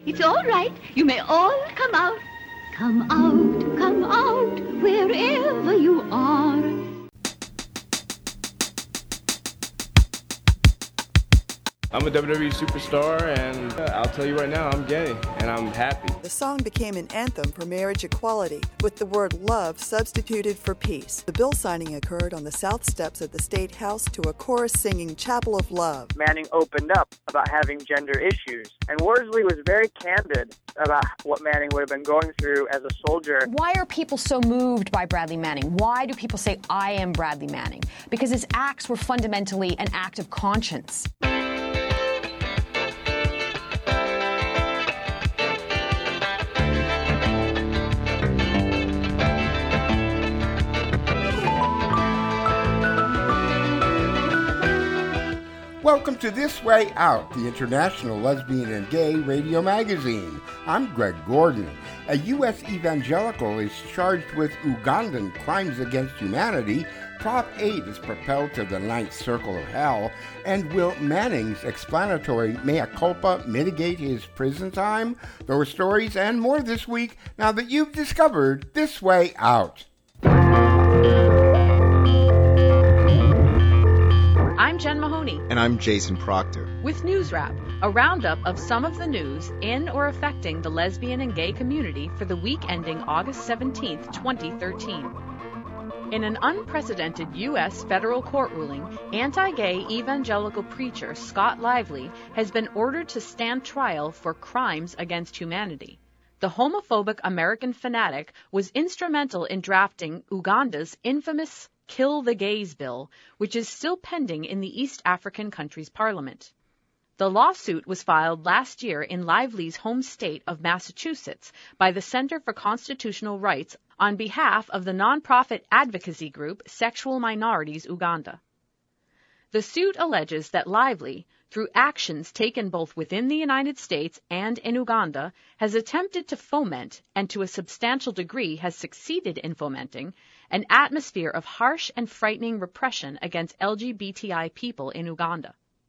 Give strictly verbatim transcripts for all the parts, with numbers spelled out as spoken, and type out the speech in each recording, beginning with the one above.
It's all right. You may all come out. Come out, come out, wherever you are. I'm a W W E superstar, and uh, I'll tell you right now, I'm gay, and I'm happy. The song became an anthem for marriage equality, with the word love substituted for peace. The bill signing occurred on the south steps of the State House to a chorus singing Chapel of Love. Manning opened up about having gender issues, and Worsley was very candid about what Manning would have been going through as a soldier. Why are people so moved by Bradley Manning? Why do people say, I am Bradley Manning? Because his acts were fundamentally an act of conscience. Welcome to This Way Out, the international lesbian and gay radio magazine. I'm Greg Gordon. A U S evangelical is charged with Ugandan crimes against humanity. Prop eight is propelled to the ninth circle of hell. And will Manning's explanatory mea culpa mitigate his prison time? Those stories and more this week, now that you've discovered This Way Out. I'm Jen Mahoney. And I'm Jason Proctor. With News Wrap, a roundup of some of the news in or affecting the lesbian and gay community for the week ending August seventeenth, twenty thirteen. In an unprecedented U S federal court ruling, anti-gay evangelical preacher Scott Lively has been ordered to stand trial for crimes against humanity. The homophobic American fanatic was instrumental in drafting Uganda's infamous Kill the Gays bill, which is still pending in the East African country's parliament. The lawsuit was filed last year in Lively's home state of Massachusetts by the Center for Constitutional Rights on behalf of the nonprofit advocacy group Sexual Minorities Uganda. The suit alleges that Lively, through actions taken both within the United States and in Uganda, has attempted to foment, and to a substantial degree has succeeded in fomenting, an atmosphere of harsh and frightening repression against L G B T I people in Uganda.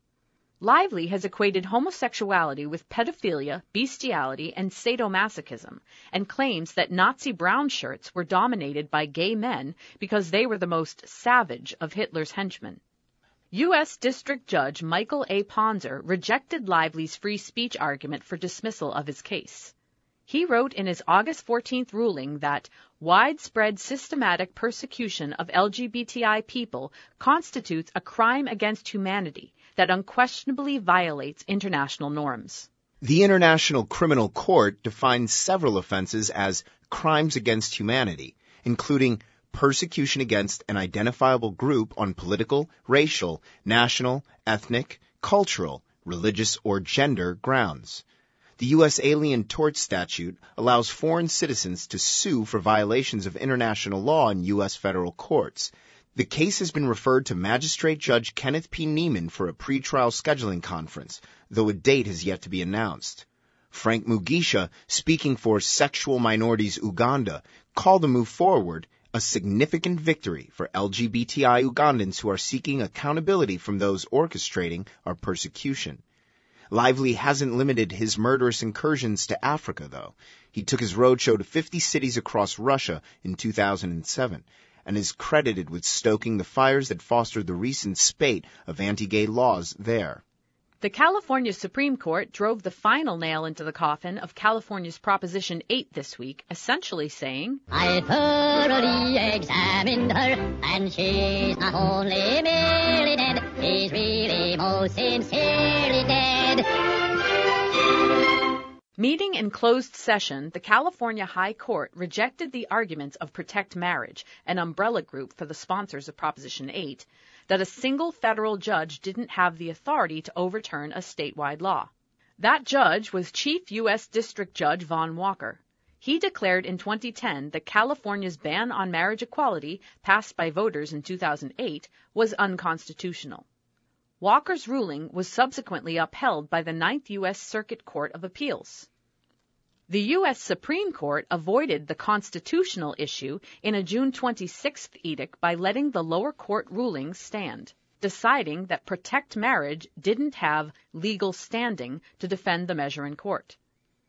Lively has equated homosexuality with pedophilia, bestiality, and sadomasochism, and claims that Nazi brown shirts were dominated by gay men because they were the most savage of Hitler's henchmen. U S District Judge Michael A. Ponzer rejected Lively's free speech argument for dismissal of his case. He wrote in his August fourteenth ruling that widespread systematic persecution of L G B T I people constitutes a crime against humanity that unquestionably violates international norms. The International Criminal Court defines several offenses as crimes against humanity, including persecution against an identifiable group on political, racial, national, ethnic, cultural, religious, or gender grounds. The U S Alien Tort Statute allows foreign citizens to sue for violations of international law in U S federal courts. The case has been referred to Magistrate Judge Kenneth P. Neiman for a pretrial scheduling conference, though a date has yet to be announced. Frank Mugisha, speaking for Sexual Minorities Uganda, called the move forward a significant victory for L G B T I Ugandans who are seeking accountability from those orchestrating our persecution. Lively hasn't limited his murderous incursions to Africa, though. He took his roadshow to fifty cities across Russia in two thousand seven and is credited with stoking the fires that fostered the recent spate of anti-gay laws there. The California Supreme Court drove the final nail into the coffin of California's Proposition eight this week, essentially saying, I thoroughly examined her, and she's not only merely dead, she's really most sincerely dead. Meeting in closed session, the California High Court rejected the arguments of Protect Marriage, an umbrella group for the sponsors of Proposition eight, that a single federal judge didn't have the authority to overturn a statewide law. That judge was Chief U S District Judge Vaughn Walker. He declared in twenty ten that California's ban on marriage equality, passed by voters in two thousand eight, was unconstitutional. Walker's ruling was subsequently upheld by the Ninth U S Circuit Court of Appeals. The U S Supreme Court avoided the constitutional issue in a June twenty-sixth edict by letting the lower court rulings stand, deciding that Protect Marriage didn't have legal standing to defend the measure in court.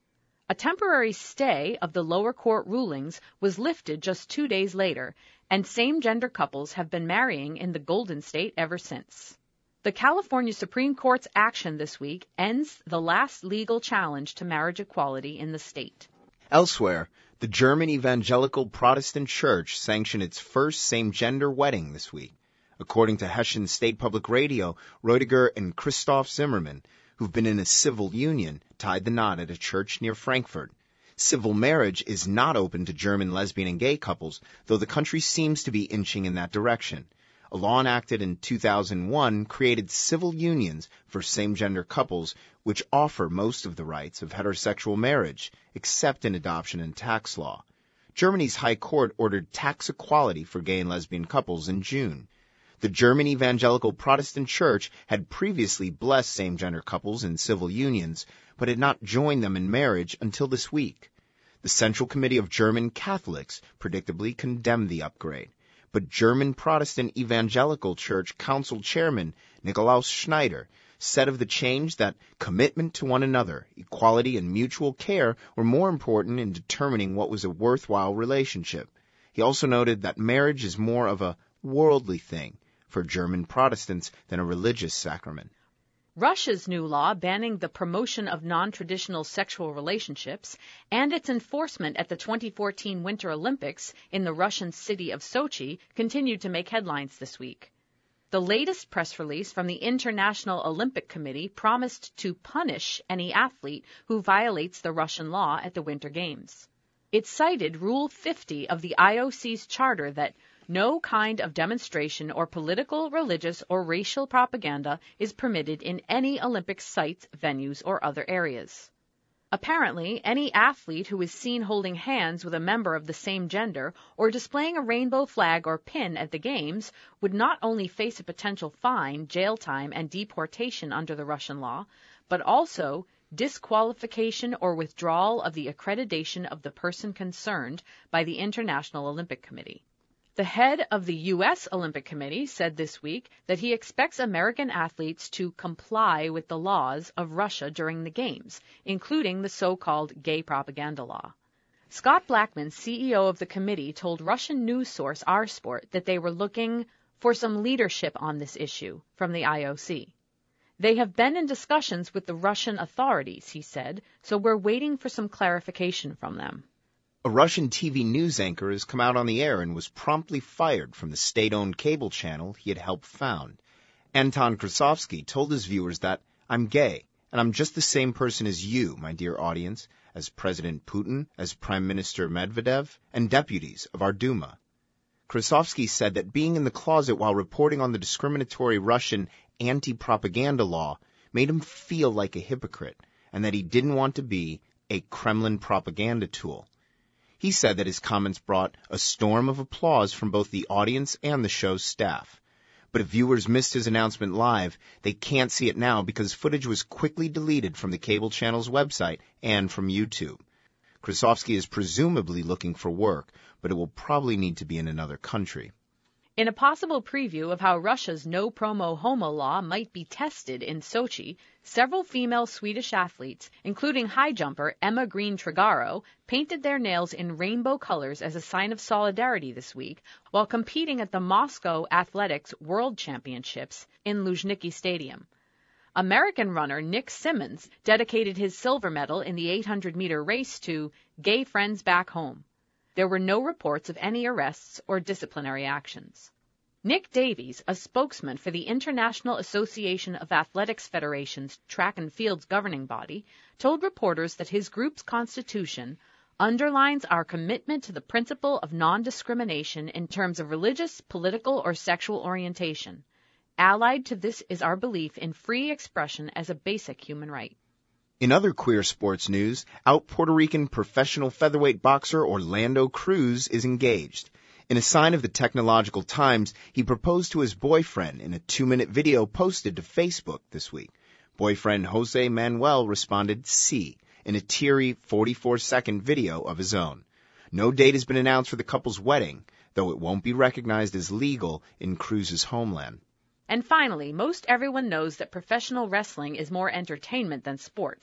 A temporary stay of the lower court rulings was lifted just two days later, and same-gender couples have been marrying in the Golden State ever since. The California Supreme Court's action this week ends the last legal challenge to marriage equality in the state. Elsewhere, the German Evangelical Protestant Church sanctioned its first same-gender wedding this week. According to Hessian State Public Radio, Reudiger and Christoph Zimmermann, who've been in a civil union, tied the knot at a church near Frankfurt. Civil marriage is not open to German lesbian and gay couples, though the country seems to be inching in that direction. A law enacted in two thousand one created civil unions for same-gender couples, which offer most of the rights of heterosexual marriage, except in adoption and tax law. Germany's High Court ordered tax equality for gay and lesbian couples in June. The German Evangelical Protestant Church had previously blessed same-gender couples in civil unions, but had not joined them in marriage until this week. The Central Committee of German Catholics predictably condemned the upgrade. But German Protestant Evangelical Church Council Chairman Nikolaus Schneider said of the change that commitment to one another, equality, and mutual care were more important in determining what was a worthwhile relationship. He also noted that marriage is more of a worldly thing for German Protestants than a religious sacrament. Russia's new law banning the promotion of non-traditional sexual relationships and its enforcement at the twenty fourteen Winter Olympics in the Russian city of Sochi continued to make headlines this week. The latest press release from the International Olympic Committee promised to punish any athlete who violates the Russian law at the Winter Games. It cited Rule fifty of the I O C's charter that no kind of demonstration or political, religious, or racial propaganda is permitted in any Olympic sites, venues, or other areas. Apparently, any athlete who is seen holding hands with a member of the same gender or displaying a rainbow flag or pin at the Games would not only face a potential fine, jail time, and deportation under the Russian law, but also disqualification or withdrawal of the accreditation of the person concerned by the International Olympic Committee. The head of the U S Olympic Committee said this week that he expects American athletes to comply with the laws of Russia during the Games, including the so-called gay propaganda law. Scott Blackman, C E O of the committee, told Russian news source R Sport that they were looking for some leadership on this issue from the I O C. They have been in discussions with the Russian authorities, he said, so we're waiting for some clarification from them. A Russian T V news anchor has come out on the air and was promptly fired from the state-owned cable channel he had helped found. Anton Krasovsky told his viewers that, "I'm gay, and I'm just the same person as you, my dear audience, as President Putin, as Prime Minister Medvedev, and deputies of our Duma." Krasovsky said that being in the closet while reporting on the discriminatory Russian anti-propaganda law made him feel like a hypocrite, and that he didn't want to be a Kremlin propaganda tool. He said that his comments brought a storm of applause from both the audience and the show's staff. But if viewers missed his announcement live, they can't see it now because footage was quickly deleted from the cable channel's website and from YouTube. Krasovsky is presumably looking for work, but it will probably need to be in another country. In a possible preview of how Russia's no-promo homo law might be tested in Sochi, several female Swedish athletes, including high jumper Emma Green Tregaro, painted their nails in rainbow colors as a sign of solidarity this week while competing at the Moscow Athletics World Championships in Luzhniki Stadium. American runner Nick Simmons dedicated his silver medal in the eight hundred meter race to Gay Friends Back Home. There were no reports of any arrests or disciplinary actions. Nick Davies, a spokesman for the International Association of Athletics Federation's track and field's governing body, told reporters that his group's constitution underlines our commitment to the principle of non-discrimination in terms of religious, political, or sexual orientation. Allied to this is our belief in free expression as a basic human right. In other queer sports news, out Puerto Rican professional featherweight boxer Orlando Cruz is engaged. In a sign of the technological times, he proposed to his boyfriend in a two-minute video posted to Facebook this week. Boyfriend Jose Manuel responded, "Sí," in a teary forty-four second video of his own. No date has been announced for the couple's wedding, though it won't be recognized as legal in Cruz's homeland. And finally, most everyone knows that professional wrestling is more entertainment than sport.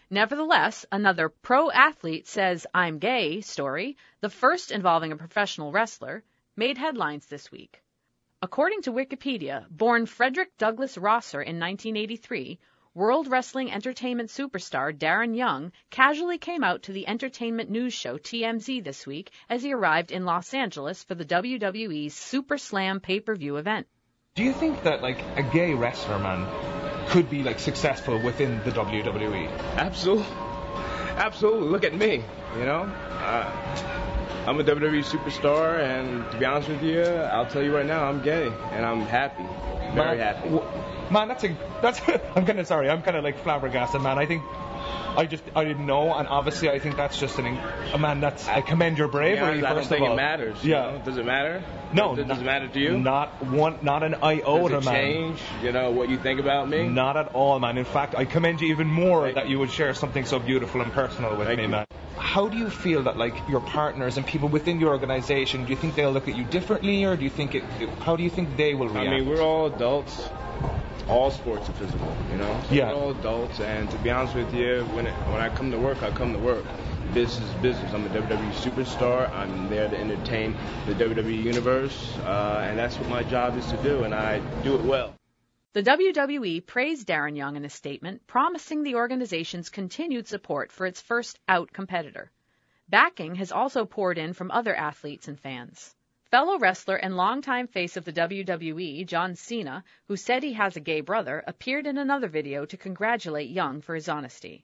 Nevertheless, another pro-athlete says I'm gay story, the first involving a professional wrestler, made headlines this week. According to Wikipedia, born Frederick Douglass Rosser in nineteen eighty-three, World Wrestling Entertainment superstar Darren Young casually came out to the entertainment news show T M Z this week as he arrived in Los Angeles for the W W E's Super Slam pay-per-view event. Do you think that, like, a gay wrestler, man, could be, like, successful within the W W E? Absolutely. Absolutely. Look at me, you know? Uh, I'm a W W E superstar, and to be honest with you, I'll tell you right now, I'm gay, and I'm happy. Very man, happy. W- man, that's a... that's. I'm kind of sorry. I'm kind of, like, flabbergasted, man. I think... I just, I didn't know, and obviously I think that's just an, a man, that's, I commend your bravery, yeah, I first don't think of all. it matters. Yeah. You know? Does it matter? No. Does, not, does it matter to you? Not one, not an iota, does it man. change, you know, what you think about me? Not at all, man. In fact, I commend you even more Thank that you. you would share something so beautiful and personal with Thank me, you. man. How do you feel that, like, your partners and people within your organization, do you think they'll look at you differently, or do you think it, how do you think they will react? I mean, we're all adults. All sports are physical, you know? So yeah. We're all adults, and to be honest with you, when it, when I come to work, I come to work. Business is business. I'm a W W E superstar. I'm there to entertain the W W E universe, uh, and that's what my job is to do, and I do it well. The W W E praised Darren Young in a statement, promising the organization's continued support for its first out competitor. Backing has also poured in from other athletes and fans. Fellow wrestler and longtime face of the W W E, John Cena, who said he has a gay brother, appeared in another video to congratulate Young for his honesty.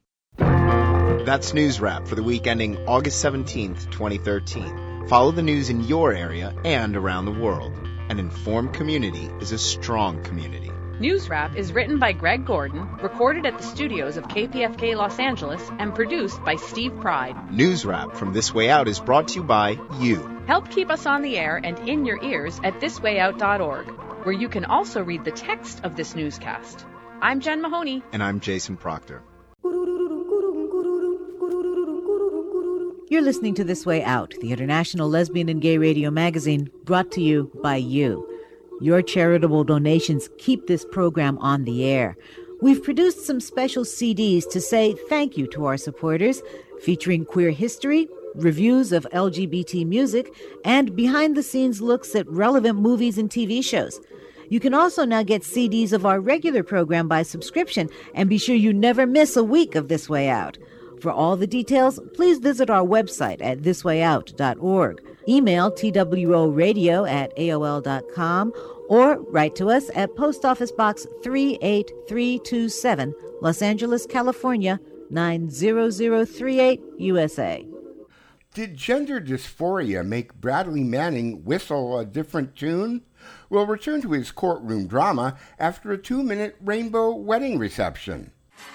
That's News Wrap for the week ending August seventeenth, twenty thirteen. Follow the news in your area and around the world. An informed community is a strong community. News Wrap is written by Greg Gordon, recorded at the studios of K P F K Los Angeles, and produced by Steve Pride. News Wrap from This Way Out is brought to you by you. Help keep us on the air and in your ears at this way out dot org, where you can also read the text of this newscast. I'm Jen Mahoney. And I'm Jason Proctor. You're listening to This Way Out, the international lesbian and gay radio magazine brought to you by you. Your charitable donations keep this program on the air. We've produced some special C Ds to say thank you to our supporters, featuring queer history, reviews of L G B T music, and behind-the-scenes looks at relevant movies and T V shows. You can also now get C Ds of our regular program by subscription, and be sure you never miss a week of This Way Out. For all the details, please visit our website at this way out dot org. Email T W O radio at A O L dot com or write to us at Post Office Box three eight three two seven, Los Angeles, California, nine zero zero three eight, U S A. Did gender dysphoria make Bradley Manning whistle a different tune? We'll return to his courtroom drama after a two-minute rainbow wedding reception.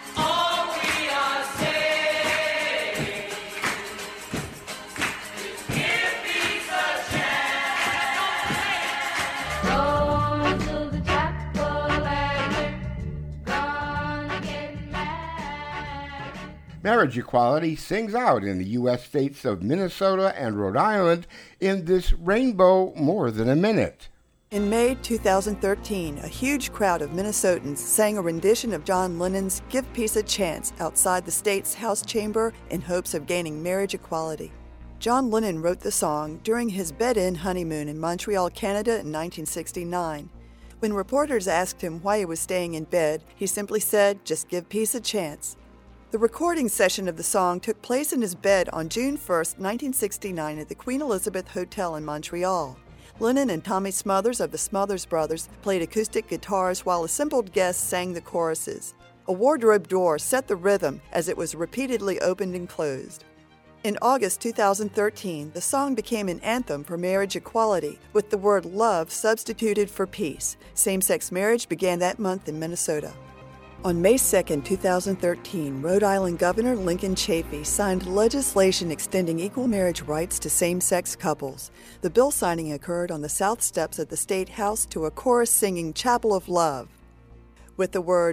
Marriage equality sings out in the U S states of Minnesota and Rhode Island in this Rainbow More Than a Minute. In May two thousand thirteen, a huge crowd of Minnesotans sang a rendition of John Lennon's Give Peace a Chance outside the state's House chamber in hopes of gaining marriage equality. John Lennon wrote the song during his bed-in honeymoon in Montreal, Canada in nineteen sixty-nine. When reporters asked him why he was staying in bed, he simply said, "Just give peace a chance." The recording session of the song took place in his bed on June first, nineteen sixty-nine at the Queen Elizabeth Hotel in Montreal. Lennon and Tommy Smothers of the Smothers Brothers played acoustic guitars while assembled guests sang the choruses. A wardrobe door set the rhythm as it was repeatedly opened and closed. In August two thousand thirteen, the song became an anthem for marriage equality, with the word love substituted for peace. Same-sex marriage began that month in Minnesota. On May second, two thousand thirteen, Rhode Island Governor Lincoln Chafee signed legislation extending equal marriage rights to same-sex couples. The bill signing occurred on the south steps of the State House to a chorus singing Chapel of Love. With the words,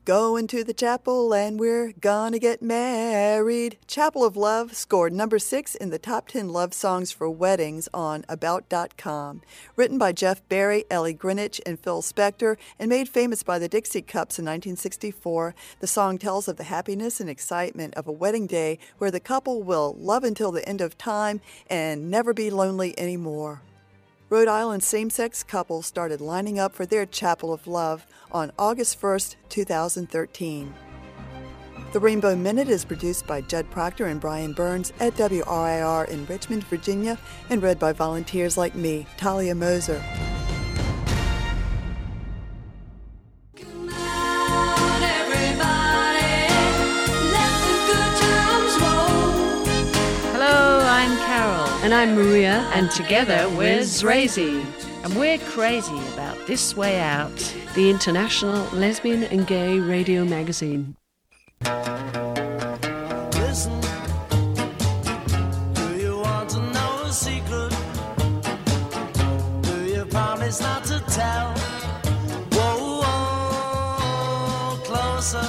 Going to the chapel and we're gonna get married. Chapel of Love scored number six in the top ten love songs for weddings on about dot com. Written by Jeff Barry, Ellie Greenwich, and Phil Spector, and made famous by the Dixie Cups in nineteen sixty-four, the song tells of the happiness and excitement of a wedding day where the couple will love until the end of time and never be lonely anymore. Rhode Island same-sex couples started lining up for their Chapel of Love on August first, two thousand thirteen. The Rainbow Minute is produced by Judd Proctor and Brian Burns at W R I R in Richmond, Virginia, and read by volunteers like me, Talia Moser. And I'm Maria, and together we're Zrazy. And we're crazy about This Way Out, the international lesbian and gay radio magazine. Listen, do you want to know a secret? Do you promise not to tell? Whoa, whoa, closer.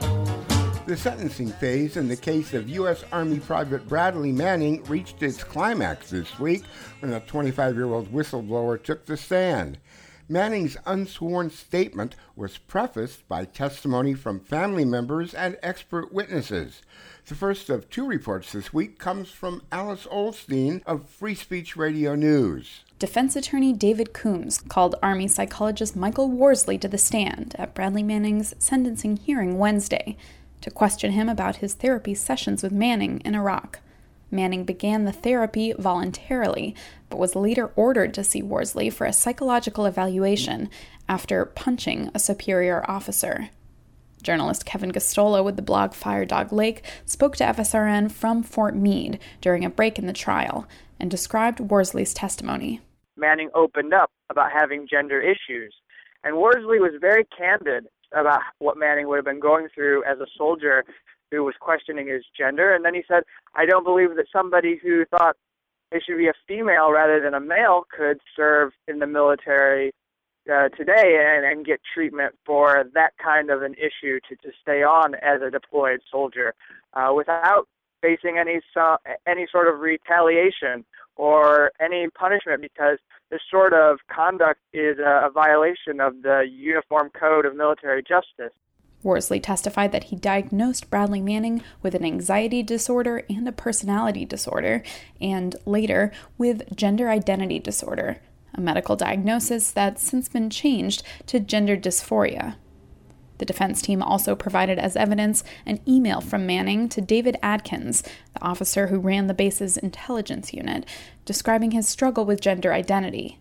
The sentencing phase in the case of U S Army Private Bradley Manning reached its climax this week when a twenty-five-year-old whistleblower took the stand. Manning's unsworn statement was prefaced by testimony from family members and expert witnesses. The first of two reports this week comes from Alice Oldstein of Free Speech Radio News. Defense attorney David Coombs called Army psychologist Michael Worsley to the stand at Bradley Manning's sentencing hearing Wednesday to question him about his therapy sessions with Manning in Iraq. Manning began the therapy voluntarily, but was later ordered to see Worsley for a psychological evaluation after punching a superior officer. Journalist Kevin Gostola with the blog Fire Dog Lake spoke to F S R N from Fort Meade during a break in the trial and described Worsley's testimony. Manning opened up about having gender issues, and Worsley was very candid about what Manning would have been going through as a soldier who was questioning his gender. And then he said, I don't believe that somebody who thought it should be a female rather than a male could serve in the military uh, today and, and get treatment for that kind of an issue to, to stay on as a deployed soldier uh, without facing any, so, any sort of retaliation or any punishment, because this sort of conduct is a, a violation of the Uniform Code of Military Justice. Worsley testified that he diagnosed Bradley Manning with an anxiety disorder and a personality disorder, and later with gender identity disorder, a medical diagnosis that's since been changed to gender dysphoria. The defense team also provided as evidence an email from Manning to David Adkins, the officer who ran the base's intelligence unit, describing his struggle with gender identity.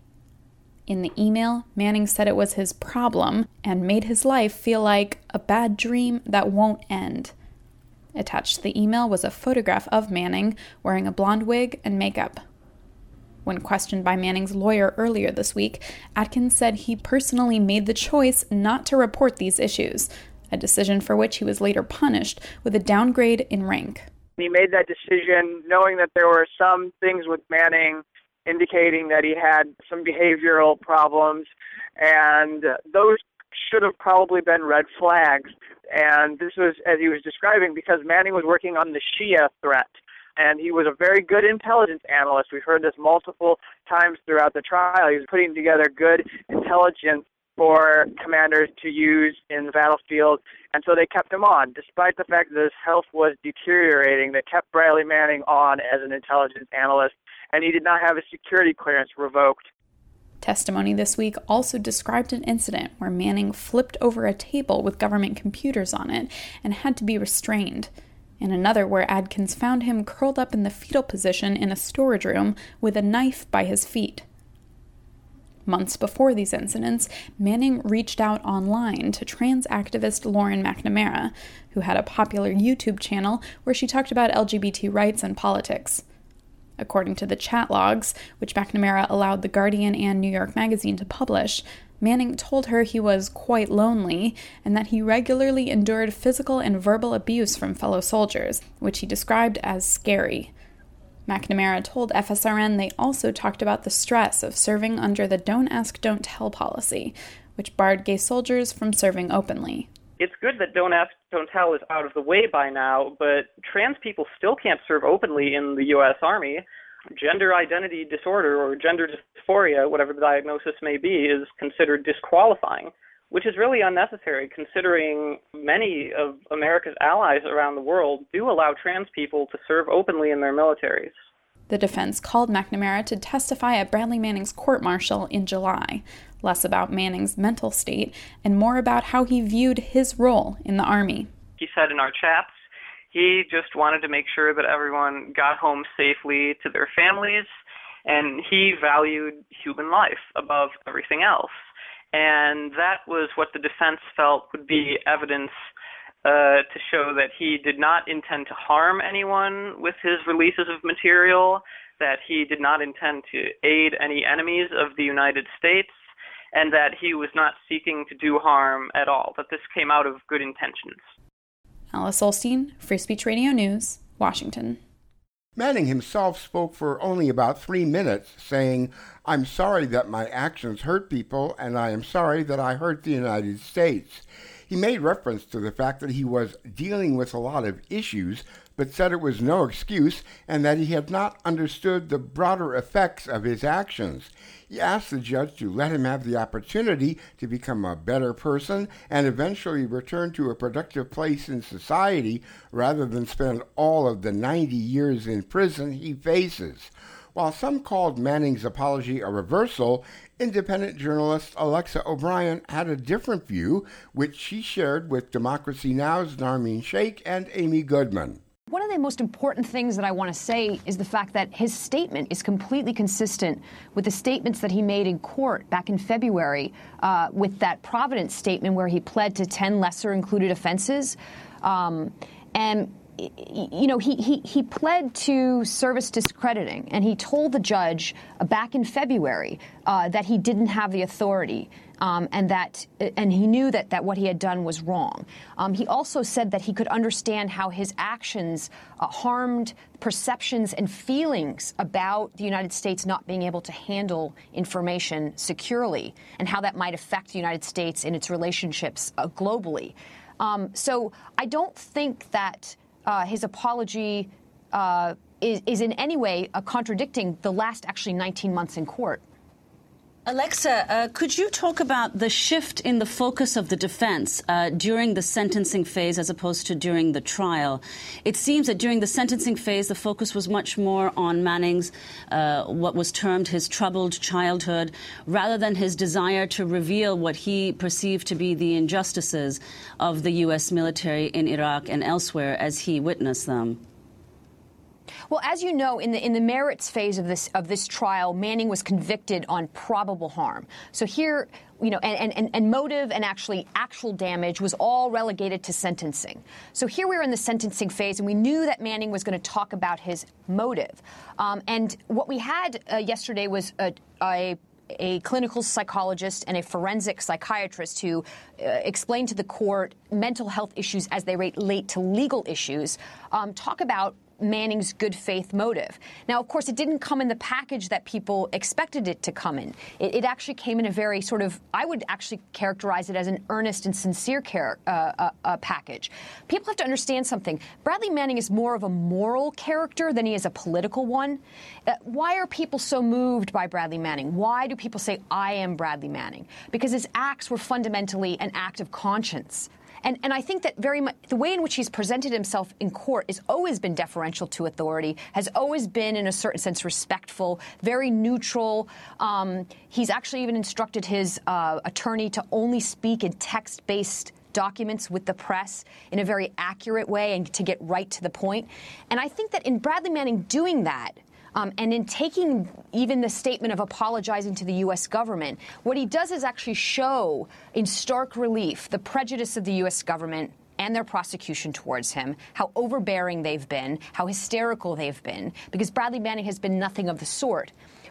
In the email, Manning said it was his problem and made his life feel like a bad dream that won't end. Attached to the email was a photograph of Manning wearing a blonde wig and makeup. When questioned by Manning's lawyer earlier this week, Atkins said he personally made the choice not to report these issues, a decision for which he was later punished with a downgrade in rank. He made that decision knowing that there were some things with Manning indicating that he had some behavioral problems, and those should have probably been red flags. And this was, as he was describing, because Manning was working on the Shia threat. And he was a very good intelligence analyst. We've heard this multiple times throughout the trial. He was putting together good intelligence for commanders to use in the battlefield. And so they kept him on. Despite the fact that his health was deteriorating, they kept Bradley Manning on as an intelligence analyst, and he did not have his security clearance revoked. Testimony this week also described an incident where Manning flipped over a table with government computers on it and had to be restrained. And another where Adkins found him curled up in the fetal position in a storage room with a knife by his feet. Months before these incidents, Manning reached out online to trans activist Lauren McNamara, who had a popular YouTube channel where she talked about L G B T rights and politics. According to the chat logs, which McNamara allowed The Guardian and New York Magazine to publish, Manning told her he was quite lonely and that he regularly endured physical and verbal abuse from fellow soldiers, which he described as scary. McNamara told F S R N they also talked about the stress of serving under the Don't Ask, Don't Tell policy, which barred gay soldiers from serving openly. It's good that Don't Ask, Don't Tell is out of the way by now, but trans people still can't serve openly in the U S Army. Gender identity disorder or gender dysphoria, whatever the diagnosis may be, is considered disqualifying, which is really unnecessary considering many of America's allies around the world do allow trans people to serve openly in their militaries. The defense called McNamara to testify at Bradley Manning's court-martial in July, less about Manning's mental state and more about how he viewed his role in the Army. He said in our chats he just wanted to make sure that everyone got home safely to their families, and he valued human life above everything else. And that was what the defense felt would be evidence Uh, to show that he did not intend to harm anyone with his releases of material, that he did not intend to aid any enemies of the United States, and that he was not seeking to do harm at all, that this came out of good intentions. Alice Olstein, Free Speech Radio News, Washington. Manning himself spoke for only about three minutes, saying, "I'm sorry that my actions hurt people, and I am sorry that I hurt the United States." He made reference to the fact that he was dealing with a lot of issues, but said it was no excuse and that he had not understood the broader effects of his actions. He asked the judge to let him have the opportunity to become a better person and eventually return to a productive place in society rather than spend all of the ninety years in prison he faces. While some called Manning's apology a reversal, independent journalist Alexa O'Brien had a different view, which she shared with Democracy Now!'s Narmeen Sheikh and Amy Goodman. One of the most important things that I want to say is the fact that his statement is completely consistent with the statements that he made in court back in February uh, with that Providence statement where he pled to ten lesser included offenses. Um, and You know, he, he, he pled to service discrediting, and he told the judge uh, back in February uh, that he didn't have the authority um, and that and he knew that, that what he had done was wrong. Um, he also said that he could understand how his actions uh, harmed perceptions and feelings about the United States not being able to handle information securely and how that might affect the United States in its relationships uh, globally. Um, so I don't think that Uh, his apology uh, is, is in any way uh, contradicting the last actually nineteen months in court. Alexa, uh, could you talk about the shift in the focus of the defense uh, during the sentencing phase as opposed to during the trial? It seems that during the sentencing phase, the focus was much more on Manning's, uh, what was termed his troubled childhood, rather than his desire to reveal what he perceived to be the injustices of the U S military in Iraq and elsewhere as he witnessed them. Well, as you know, in the in the merits phase of this of this trial, Manning was convicted on probable harm. So here, you know, and, and, and motive and actually actual damage was all relegated to sentencing. So here we were in the sentencing phase, and we knew that Manning was going to talk about his motive. Um, and what we had uh, yesterday was a, a a clinical psychologist and a forensic psychiatrist who uh, explained to the court mental health issues as they relate to legal issues, um, talk about Manning's good faith motive. Now, of course, it didn't come in the package that people expected it to come in. It, it actually came in a very sort of, I would actually characterize it as an earnest and sincere care, uh, uh, uh, package. People have to understand something. Bradley Manning is more of a moral character than he is a political one. Uh, why are people so moved by Bradley Manning? Why do people say, I am Bradley Manning? Because his acts were fundamentally an act of conscience. And, and I think that very much the way in which he's presented himself in court has always been deferential to authority, has always been, in a certain sense, respectful, very neutral. Um, he's actually even instructed his uh, attorney to only speak in text-based documents with the press in a very accurate way and to get right to the point. And I think that in Bradley Manning doing that, Um, and in taking even the statement of apologizing to the U S government, what he does is actually show in stark relief the prejudice of the U S government and their prosecution towards him, how overbearing they've been, how hysterical they've been, because Bradley Manning has been nothing of the sort.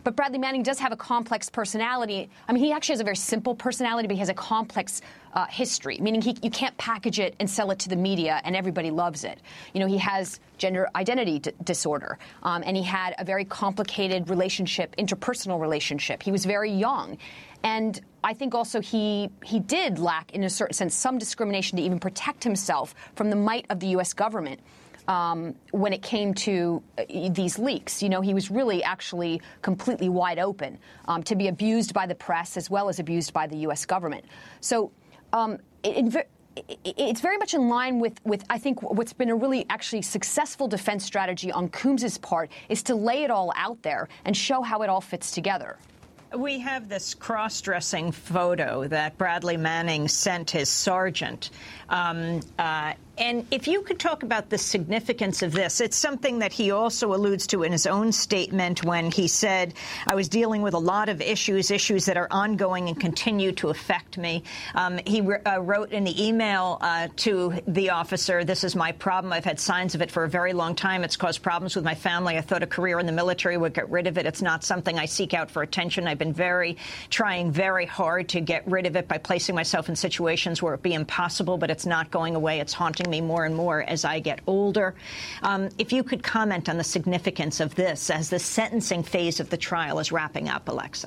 But Bradley Manning does have a complex personality. I mean, he actually has a very simple personality, but he has a complex uh, history, meaning he, you can't package it and sell it to the media and everybody loves it. You know, he has gender identity d- disorder, um, and he had a very complicated relationship, interpersonal relationship. He was very young. And I think also he he did lack, in a certain sense, some discrimination to even protect himself from the might of the U S government um, when it came to uh, these leaks. You know, he was really actually completely wide open um, to be abused by the press as well as abused by the U S government. So um, it, it, it's very much in line with, with, I think, what's been a really actually successful defense strategy on Coombs's part is to lay it all out there and show how it all fits together. We have this cross-dressing photo that Bradley Manning sent his sergeant. Um, uh, and if you could talk about the significance of this, it's something that he also alludes to in his own statement when he said, I was dealing with a lot of issues, issues that are ongoing and continue to affect me. Um, he uh, wrote in the email uh, to the officer, this is my problem. I've had signs of it for a very long time. It's caused problems with my family. I thought a career in the military would get rid of it. It's not something I seek out for attention. I've been very, trying very hard to get rid of it by placing myself in situations where it would be impossible, but it's not going away. It's haunting me more and more as I get older. Um, if you could comment on the significance of this as the sentencing phase of the trial is wrapping up, Alexa.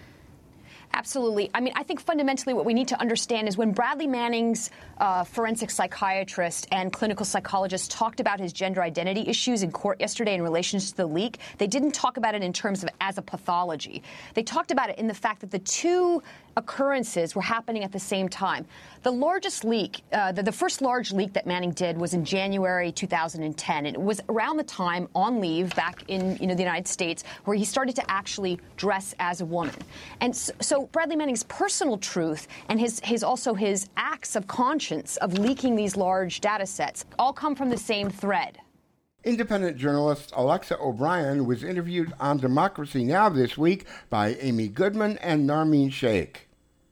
Absolutely. I mean, I think fundamentally what we need to understand is when Bradley Manning's uh, forensic psychiatrist and clinical psychologist talked about his gender identity issues in court yesterday in relation to the leak, they didn't talk about it in terms of as a pathology. They talked about it in the fact that the two occurrences were happening at the same time. The largest leak, uh, the, the first large leak that Manning did was in January two thousand ten. And it was around the time on leave back in you know, the United States where he started to actually dress as a woman. And so, so Bradley Manning's personal truth and his, his also his acts of conscience of leaking these large data sets all come from the same thread. Independent journalist Alexa O'Brien was interviewed on Democracy Now! This week by Amy Goodman and Narmeen Sheikh.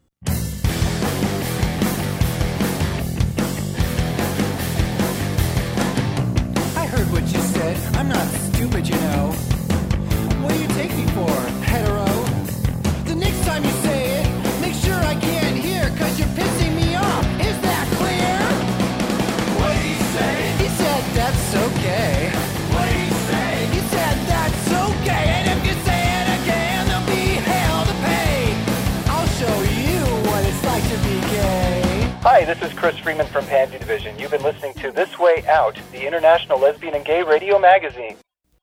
I heard what you said. I'm not stupid, you know. What do you take me for, hetero? The next time you say it, make sure I can't hear, cause you're pissing me off. Is that clear? What did he say? He said that's okay. What did he say? He said that's okay. And if you say it again, there'll be hell to pay. I'll show you what it's like to be gay. Hi, this is Chris Freeman from Pansy Division. You've been listening to This Way Out, the International Lesbian and Gay Radio Magazine.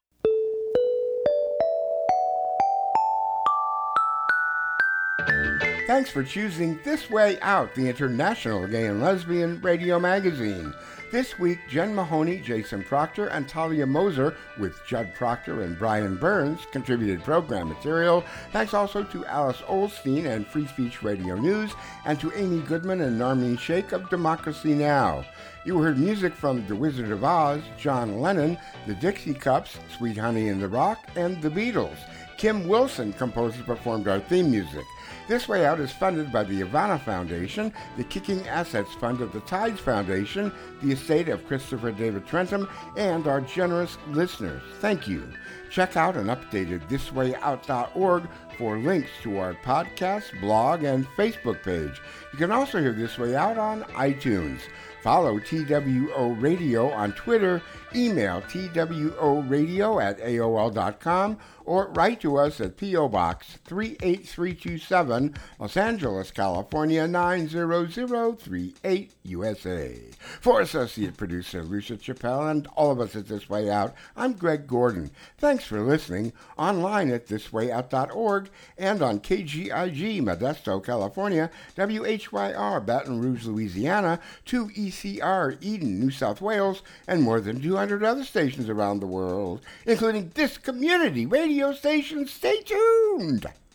Thanks for choosing This Way Out, the International Gay and Lesbian Radio Magazine. This week, Jen Mahoney, Jason Proctor, and Talia Moser, with Judd Proctor and Brian Burns, contributed program material. Thanks also to Alice Oldstein and Free Speech Radio News, and to Amy Goodman and Narmeen Sheikh of Democracy Now! You heard music from The Wizard of Oz, John Lennon, the Dixie Cups, Sweet Honey in the Rock, and the Beatles. Kim Wilson composed and performed our theme music. This Way Out is funded by the Ivana Foundation, the Kicking Assets Fund of the Tides Foundation, the estate of Christopher David Trentham, and our generous listeners. Thank you. Check out an updated this way out dot org for links to our podcast, blog, and Facebook page. You can also hear This Way Out on iTunes. Follow T W O Radio on Twitter, email T W O radio at A O L dot com, or write to us at P O Box three eight three two seven, Los Angeles, California nine zero zero three eight, U S A. For Associate Producer Lucia Chappelle and all of us at This Way Out, I'm Greg Gordon. Thanks for listening, online at this way out dot org and on K G I G Modesto, California, W H Y R Baton Rouge, Louisiana, two E C R Eden, New South Wales, and more than two hundred other stations around the world, including this community radio station. Stay tuned!